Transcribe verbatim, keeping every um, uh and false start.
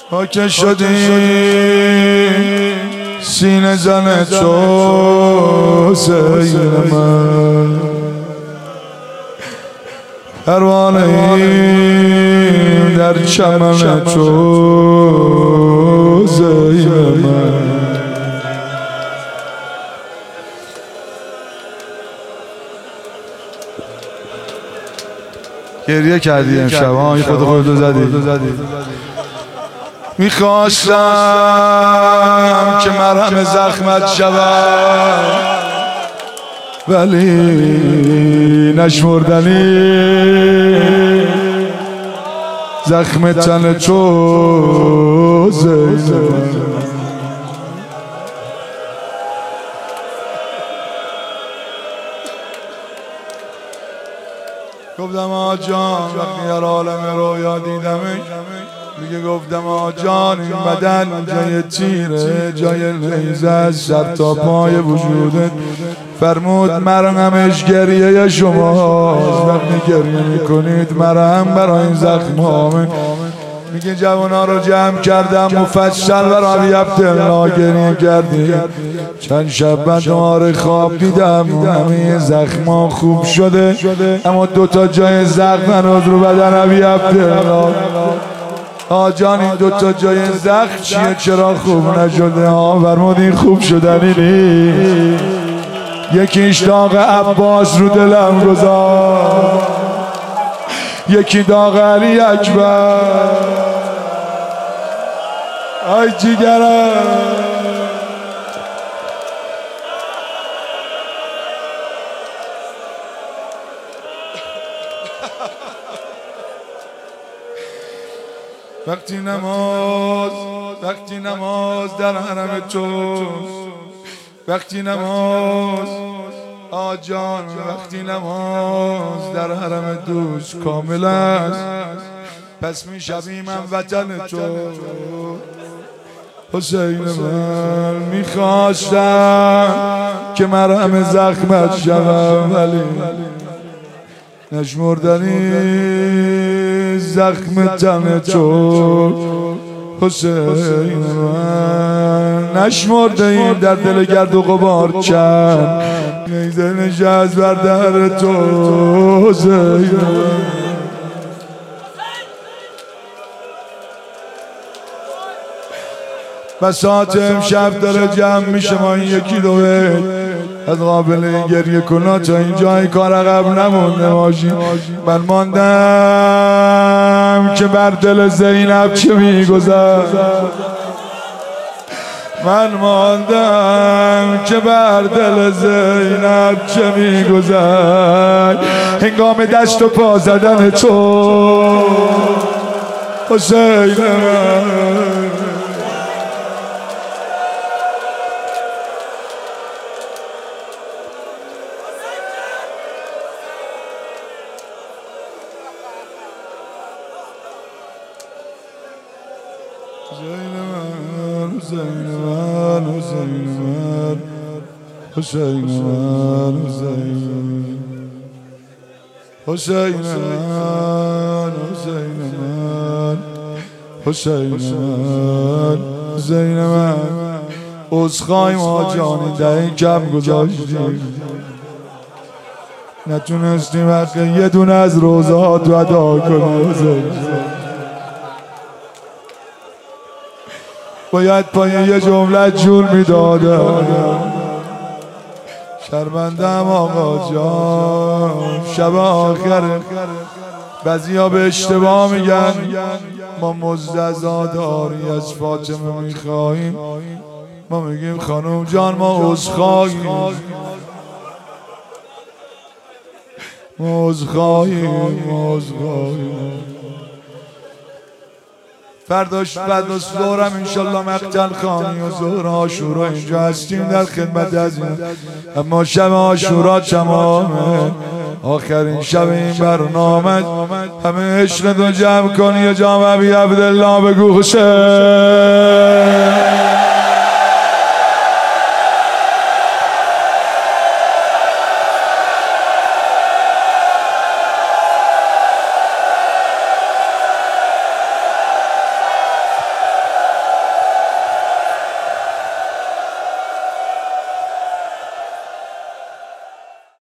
ما که شدی سینه زن چو سیر من، پروانه ای در چمن چو زیر من. گریه کردی امشب ها، این خود خودتو زدی. میخواستم که مرهم زخمت شود ولی نشمردنی زخم تن چو زیر. گفتم آ جان وقتی در عالم رویا دیدمش، میگه گفتم آ جان این بدن جای تیره، جای نیزه از سر تا پای وجودت. فرمود مرهمش گریه شماست، وقتی گریه میکنید مرهم برای این زخم هامه. میگه جوانا رو جمع کردم مفصل برای عبدالله گریه کردی. چند شب من دوباره خواب دیدم همه زخما خوب شده، اما دوتا جای زخم هنوز رو بدن عبی عبدالله. آجان این دوتا جای زخم چیه چرا خوب نشده؟ ها فرمود این خوب شدنی نیست، یکیش داغ عباس رو دلم گذاشت، یکی داغ علی اکبر. آی جیگرم وقتی نماز وقتی نماز در حرم توست، وقتی نماز آجان وقتی نماز در حرم دوست کامل است، پس می شوی من وطن تو. حسین من میخواستم که مرهم زخمت شوم ولی نشمردنی زخم تن تو. حسین من نشمرده این در دل گرد و غبار چند نیزه نشست بر در تو. حسین بساط امشب داره جمع میشه، ما این یکی دوه از قابل گریه کنا تا این جای کار عقب نمونده باشی. من ماندم که بر دل زینب چه میگذشت، من ماندم که بر دل زینب چه میگذشت هنگام دست و پا زدن تو. حسین من حسین من حسین من حسین من حسین من حسین من حسین من حسین من عذرخواهی ما جانی دهی کم گذاشتیم، نتونستیم حق یه دونه از روزهات رو ادا کنیم. باید پای یه جمله جور میدادم. شرمندم آقا جان شب آخره، بعضی ها به اشتباه میگن ما مزدزاداری از فاطمه میخواهیم، ما میگیم خانم جان ما عذرخواهیم، ما عذرخواهیم ما عذرخواهیم. فرداش بعد از ظهرم انشالله مقتل خانی و ظهر عاشورا اینجا هستیم در خدمت از این، اما شب عاشورا تمامه، آخرین شب این برنامه. همه عشق دو جمع کنی یا جام ابی عبدالله بگو حسین.